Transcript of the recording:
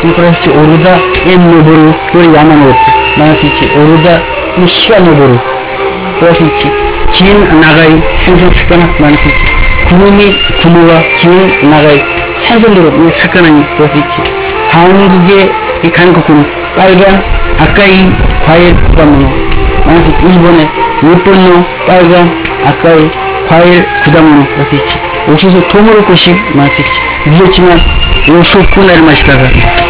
그렇지 오르다 엔노보루 우리 야마노트 나한테지 오르다 이 시간노보루 그렇지 긴 나가이 생선 사카나 나한테지 구름과 긴 나가이 생선으로 이 사카나니 그렇지 한국의 이 한국은 빨간 아까이 과일 구다모노 나한테 일본의 일본의 빨간 아까이 과일 구다모노 그렇지 옥수수 토모로코시 나한테 늦었지만 요 소쿠나를 마시다가